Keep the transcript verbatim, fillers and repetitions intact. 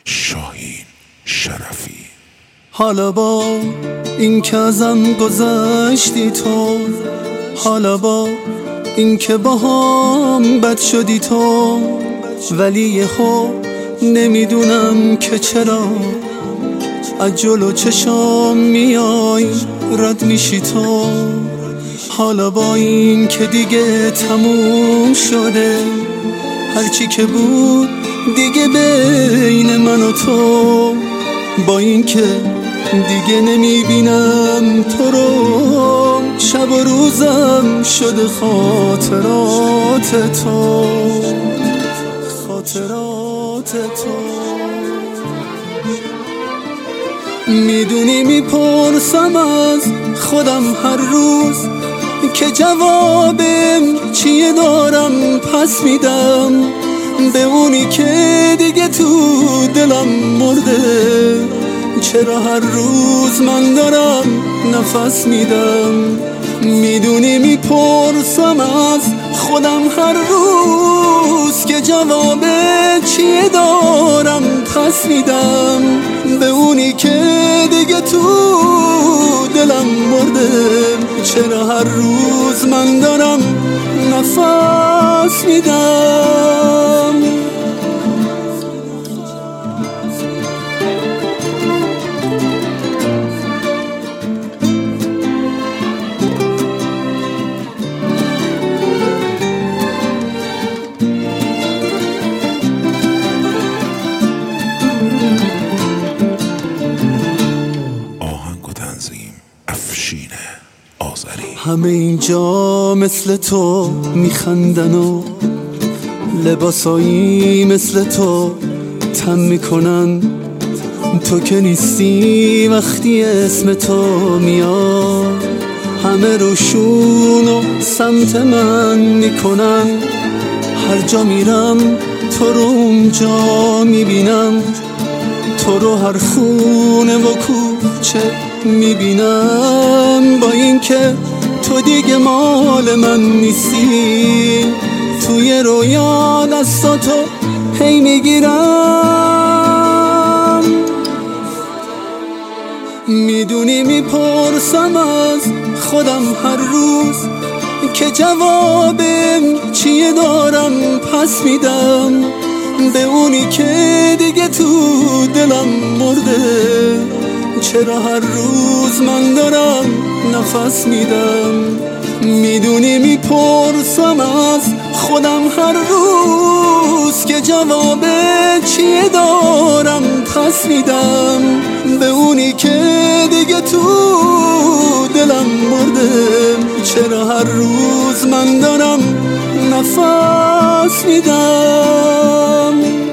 شاهین شرفی. حالا با این که ازم گذشتی تو، حالا با این که با هم بد شدی تو، ولی یه خو نمیدونم که چرا از جلو چشام میای رد میشی تو. حالا با این که دیگه تموم شده هرچی که بود دیگه بین من و تو، با این که دیگه نمیبینم تو رو، شب و روزم شده خاطرات تو، خاطرات تو. میدونی میپرسم از خودم هر روز که جوابم چیه، دارم پس میدم به اونی که دیگه تو دلم مرده. چرا هر روز من دارم نفس میدم؟ میدونی میپرسم از خودم هر روز که جواب چیه، دارم پس میدم به اونی که دیگه تو دلم مرده. چرا هر روز من دارم نفس میدم؟ آهنگ و تنظیم افشین آذری. همه اینجا مثل تو میخندن و لباسایی مثل تو تم میکنن، تو که نیستی وقتی اسم تو میاد همه روشون و سمت من میکنن. هر جا میرم تو رو اونجا میبینم، تو رو هر خونه و کوچه میبینم، با این که تو دیگه مال من نیستی، توی رویا دستاتو هی میگیرم. میدونی میپرسم از خودم هر روز که جوابم چیه، دارم پس میدم به اونی که دیگه تو دلم مرده. چرا هر روز من دارم نفس میدم؟ میدونی میپرسم از خودم هر روز که جواب چیه، دارم پس میدم به اونی که دیگه تو دلم مرده. چرا هر روز من دارم نفس میدم؟